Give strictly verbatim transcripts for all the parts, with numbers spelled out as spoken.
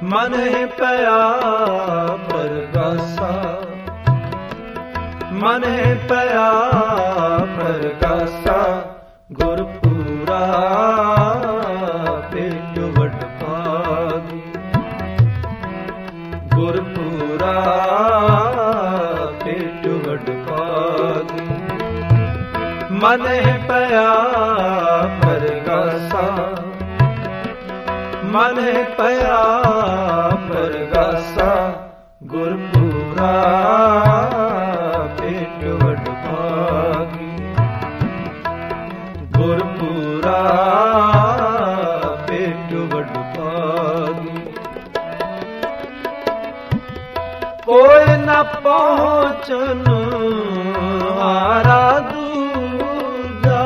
ਮਨ ਪਿਆ ਪਰਗਾਸਾ, ਮਨ ਪਿਆ ਪਰਗਾਸਾ, ਗੁਰਪੂਰਾ ਭੇਟ ਵਡ ਭਾਗੀ, ਗੁਰਪੂਰਾ ਭੇਟ ਵਡ ਭਾਗੀ। ਮਨ ਪਿਆ ਪਰਗਾਸਾ, ਮਨ ਪਿਆ ਪਰਗਾਸਾ, ਗੁਰਪੂਰਾ ਭੇਟ ਵਡ ਭਾਗੀ, ਗੁਰਪੂਰਾ ਭੇਟ ਵਡ ਭਾਗੀ। ਕੋਈ ਨਾ ਪਹੁੰਚਨ ਹਾਰਾ ਦੂਜਾ,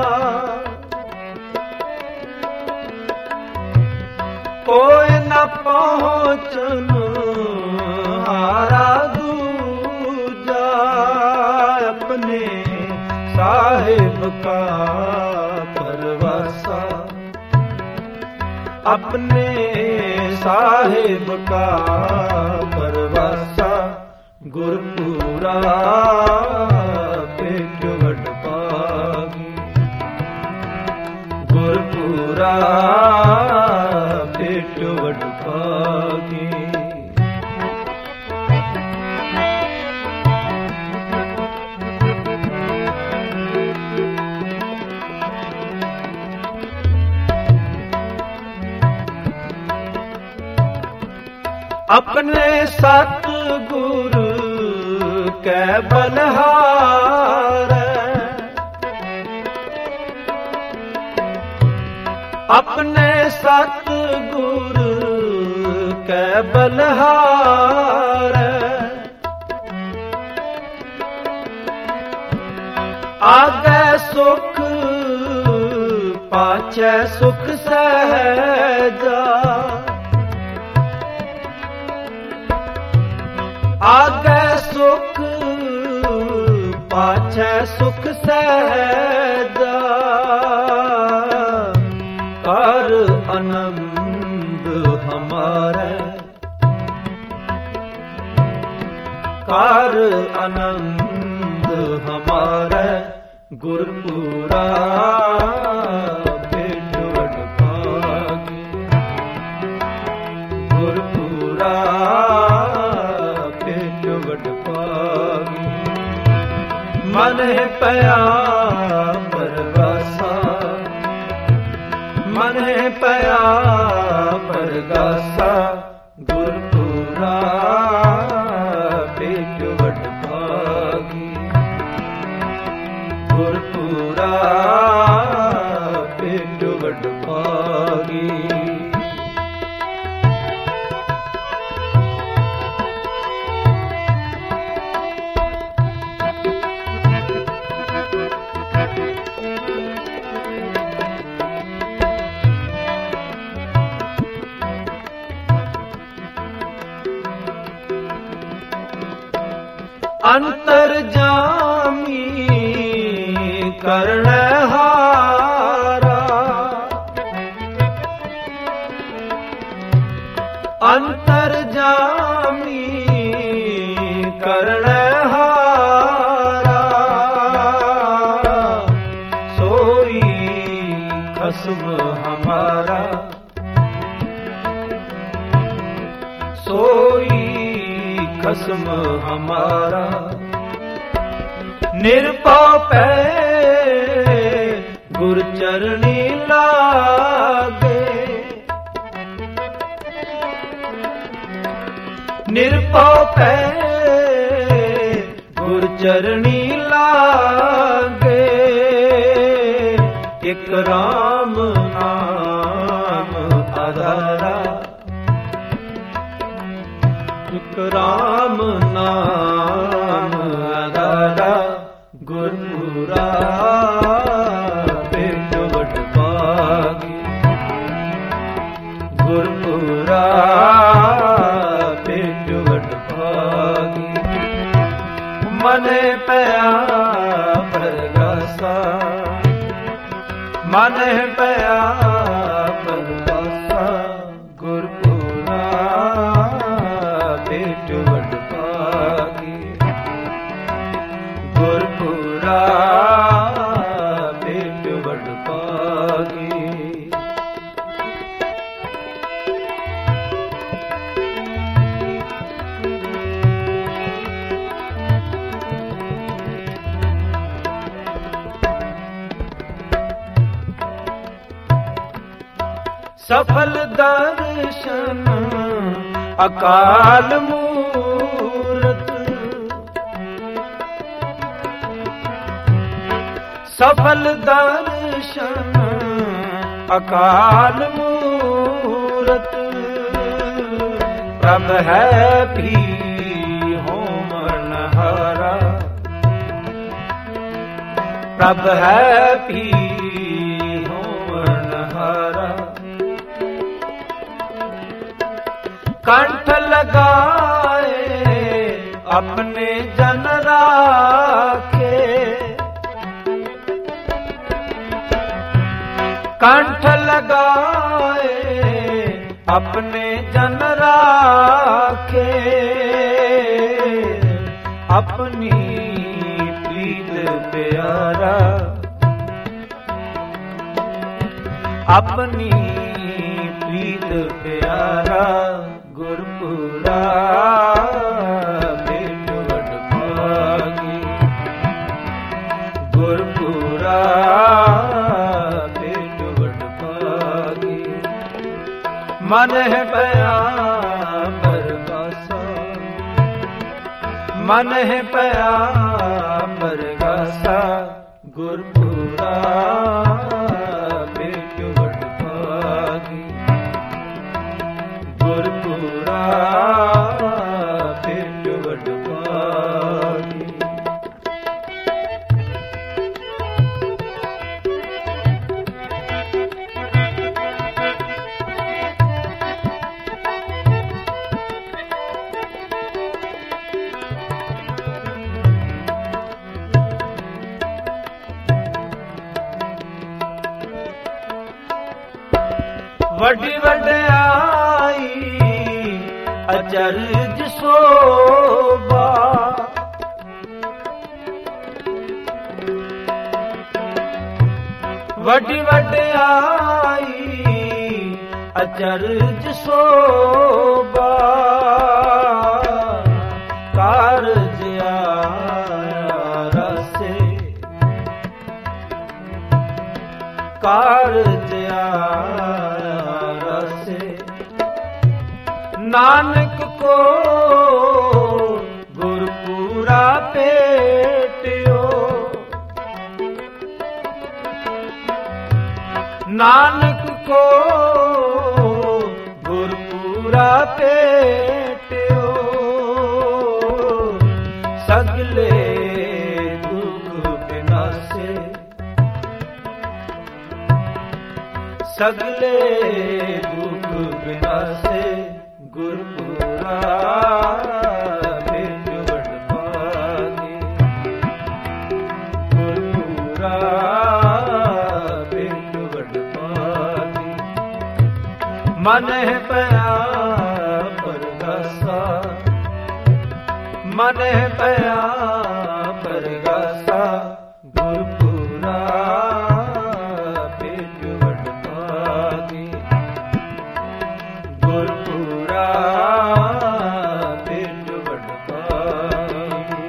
ਕੋਈ ਨਾ ਪਹੁੰਚਨ ਹਾਰਾ ਦੂਜਾ, ਆਪਣੇ ਸਾਹਿਬ ਕਾ ਪਰਵਾਸਾ, ਆਪਣੇ ਸਾਹਿਬ ਕਾ ਪਰਵਾਸਾ, ਗੁਰਪੂਰਾ ਭੇਟ ਵਡ ਭਾਗੀ, ਗੁਰਪੂਰਾ ਭੇਟ ਵਡ ਭਾਗੀ। ਆਪਣੇ ਸਤਿਗੁਰ ਕੈ ਬਲਿਹਾਰੈ, ਆਪਣੇ ਸਤਿਗੁਰ ਕੈ ਬਲਿਹਾਰੈ, ਆਗੈ ਸੁਖ ਪਾਛੈ ਸੁਖ ਸਹਿਜਾ, ਆਗੈ ਸੁਖ ਪਾਛੈ ਸੁਖ ਸਹਿਜਾ, ਕਰ ਆਨੰਦ ਹਮਾਰੇ, ਕਰ ਆਨੰਦ ਹਮਾਰੇ, ਗੁਰਪੂਰਾ ਭੇਟ ਵਡ ਭਾਗੀ, ਗੁਰਪੂਰਾ ਭੇਟ ਵਡ ਭਾਗੀ। ਮਨ ਪਿਆ ਪਰਗਾਸਾ, ਮਨ ਪਿਆ ਪਰਗਾਸਾ, ਗੁਰਪੂਰਾ ਭੇਟ ਵਡ ਭਾਗੀ, ਗੁਰਪੂਰਾ ਭੇਟ ਵਡ ਭਾਗੀ। ਅੰਤਰਜਾਮੀ ਕਰਨਹਾਰਾ, ਅੰਤਰਜਾਮੀ ਕਰਨਹਾਰਾ, ਸੋਈ ਖਸਮ ਹਮਾਰਾ, ਸੋਈ ਖਸਮ ਹਮਾਰਾ, ਨਿਰਭਉ ਪੈ ਗੁਰ ਚਰਣੀ ਲਾਗੇ, ਨਿਰਭਉ ਪੈ ਗੁਰ ਚਰਣੀ ਲਾਗੇ, ਇਕ ਰਾਮ ਨਾਮ ਆਧਾਰਾ, ਇਕ ਰਾਮ ਨਾਮ ਆਧਾਰਾ, ਗੁਰਪੂਰਾ ਭੇਟ ਵਡ ਭਾਗੀ, ਗੁਰਪੂਰਾ ਭੇਟ ਵਡ ਭਾਗੀ। ਮਨ ਪਿਆ ਪਰਗਾਸਾ, ਮਨ ਪਿਆ ਪਰਗਾਸਾ, ਗੁਰਪੂਰਾ ਸਫਲ ਦਰਸ਼ਨ ਅਕਾਲ ਮੂਰਤ, ਸਫਲ ਦਰਸ਼ਨ ਅਕਾਲ ਮੂਰਤ, ਪ੍ਰਭ ਹੈ ਭੀ ਹੋਮਨ ਹਾਰਾ, ਪ੍ਰਭ ਹੈ ਭੀ ਹੋਮਨ ਹਾਰਾ, ਕੰਠ ਲਗਾਏ ਆਪਣੇ ਜਨ ਰਾਖੇ, ਕੰਠ ਲਗਾਏ ਆਪਣੇ ਜਨ ਰਾਖੇ, ਆਪਣੀ ਪ੍ਰੀਤ ਪਿਆਰਾ, ਆਪਣੀ ਪ੍ਰੀਤ ਪਿਆਰਾ, ਗੁਰਪੁਰਾ ਭੇਟ ਵਡ ਭਾਗੀ, ਗੁਰਪੁਰਾ ਭੇਟ ਵਡ ਭਾਗੀ, ਮਨ ਹੈ ਪਿਆ ਪਰਗਾਸਾ, ਮਨ ਹੈ ਪਿਆ ਪਰਗਾਸਾ, ਗੁਰਪੁਰਾ ਭੇਟ ਵਡ ਭਾਗੀ, ਗੁਰਪੁਰਾ ਭੇਟ ਵਡ ਭਾਗੀ। ਵੱਡੀ ਵਡਿਆਈ ਅਚਰਜ ਸੋਭਾ, ਵੱਡੀ ਵਡਿਆਈ ਅਚਰਜ ਸੋਭਾ, ਕਾਰਜ ਆਇਆ ਰਸੇ, ਕਾਰਜ ਆਇਆ ਰਸੇ, ਨਾਨਕ ਕੋ ਗੁਰਪੂਰਾ ਭੇਟਿਓ, ਨਾਨਕ ਕੋ ਗੁਰਪੂਰਾ ਭੇਟਿਓ, ਸਗਲੇ ਦੁਖ ਬਿਨਾਸੇ, ਸਗਲੇ ਦੁਖ ਬਿਨਾਸੇ, ਗੁਰਪੁਰਾ ਭੇਟ ਵਡ ਭਾਗੀ, ਗੁਰਪੁਰਾ ਭੇਟ ਵਡ ਭਾਗੀ, ਮਨ ਹੈ ਪਿਆ ਪਰਗਾਸਾ, ਮਨ ਹੈ ਪਿਆ ਪਰਗਾਸਾ, ਗੁਰਪੁਰਾ ਭੇਟ ਵਡ ਭਾਗੀ, ਗੁਰਪੁਰਾ ਭੇਟ ਵਡ ਭਾਗੀ।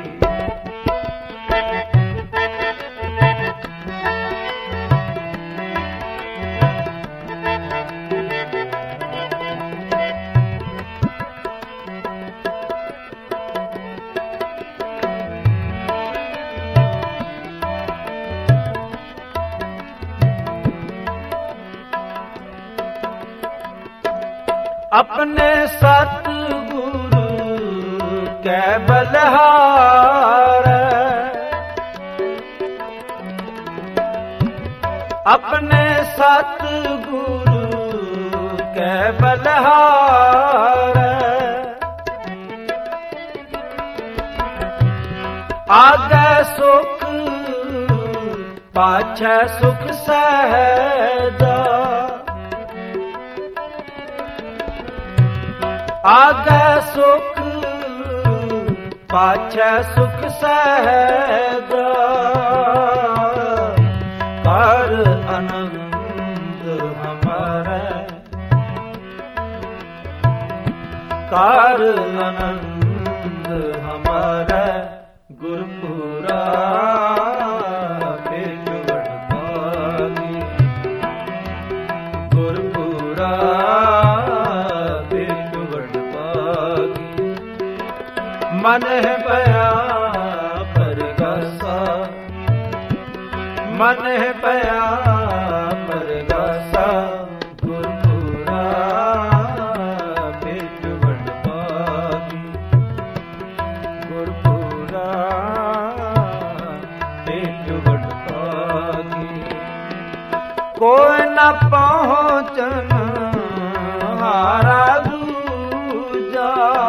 अपने सतगुरु कै बलहार, अपने सतगुरु कै बलहार, आगे सुख पाछे सुख सहजा, आगे सुख पाछे सुख सहजा, कर आनंद हमारे, कर आनंद हमारे, गुरपुरा भेट वड भागी, गुरपुरा ਗੁਰਪੂਰਾ ਭੇਟ ਵਡ ਪਾਗੀ। ਮਨ ਹੈ ਪਿਆ ਪਰਗਾਸਾ, ਮਨ ਹੈ ਪਿਆ ਪਰਗਾਸਾ, ਗੁਰਪੂਰਾ ਭੇਟ ਵਡ ਪਾਗੀ। ਗੁਰਪੂਰਾ ਭੇਟ ਵਡ ਪਾਗੀ। ਕੋਈ ਨਾ ਪਹੁੰਚਨ ਹਾਰਾ ਦੂਜਾ,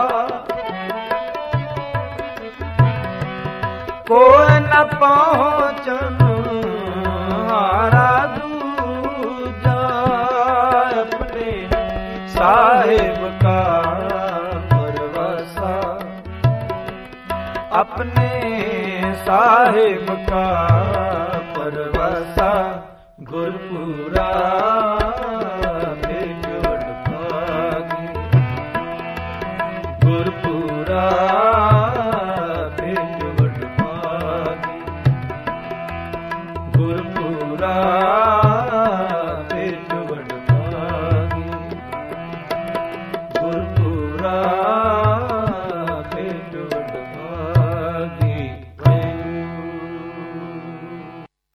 ਕੋਈ ਨਾ ਪਹੁੰਚਨ ਹਾਰਾ ਦੂਜਾ, ਆਪਣੇ ਸਾਹਿਬ ਕਾ ਪਰਵਾਸਾ, ਆਪਣੇ ਸਾਹਿਬ ਕਾ ਪਰਵਾਸਾ, ਗੁਰਪੂਰਾ